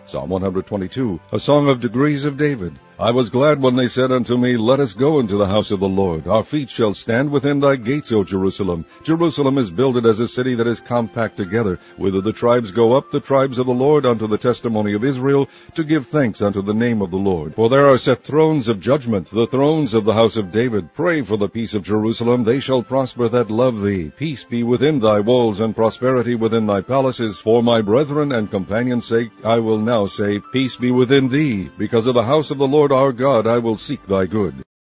Psalm 122, a song of degrees of David. I was glad when they said unto me, Let us go into the house of the Lord. Our feet shall stand within thy gates, O Jerusalem. Jerusalem is builded as a city that is compact together, whither the tribes go up, the tribes of the Lord, unto the testimony of Israel, to give thanks unto the name of the Lord. For there are set thrones of judgment, the thrones of the house of David. Pray for the peace of Jerusalem. They shall prosper that love thee. Peace be within thy walls, and prosperity within thy palaces. For my brethren and companions' sake, I will now say, Peace be within thee. Because of the house of the Lord our God, I will seek thy good.